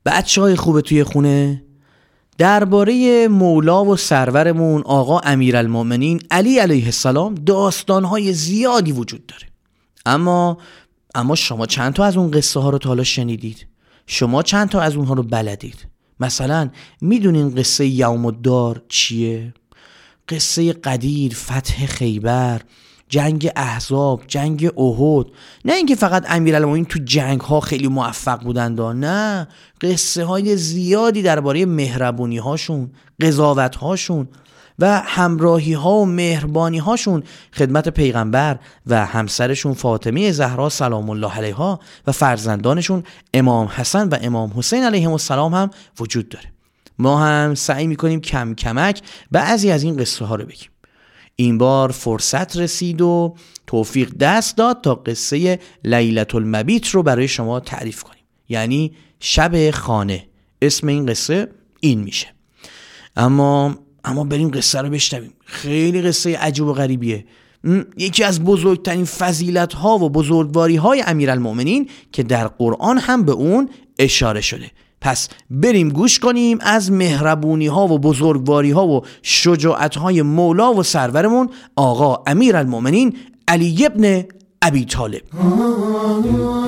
بچه‌های خوبه توی خونه؟ درباره مولا و سرورمون آقا امیرالمومنین علی علیه السلام داستان‌های زیادی وجود داره. اما شما چند تا از اون قصه ها رو تا حالا شنیدید؟ شما چند تا از اونها رو بلدید؟ مثلا میدونین قصه یوم الدار چیه؟ قصه قدیر، فتح خیبر، جنگ احزاب، جنگ احد. نه اینکه فقط امیرالمومنین تو جنگ ها خیلی موفق بودند، نه، قصه های زیادی درباره مهربونی هاشون، قضاوت هاشون و همراهی ها و مهربانی هاشون خدمت پیغمبر و همسرشون فاطمه زهرا سلام الله علیها و فرزندانشون امام حسن و امام حسین علیهم السلام هم وجود داره. ما هم سعی میکنیم کم کمک بعضی از این قصه ها رو بگیم. این بار فرصت رسید و توفیق دست داد تا قصه لیلة المبیت رو برای شما تعریف کنیم، یعنی شب خانه. اسم این قصه این میشه. اما بریم قصه رو بشنویم. خیلی قصه عجیب و غریبیه. یکی از بزرگترین فضیلت ها و بزرگواری های امیرالمومنین که در قرآن هم به اون اشاره شده. پس بریم گوش کنیم از مهربونی ها و بزرگواری ها و شجاعت های مولا و سرورمون آقا امیرالمومنین علی ابن ابی طالب.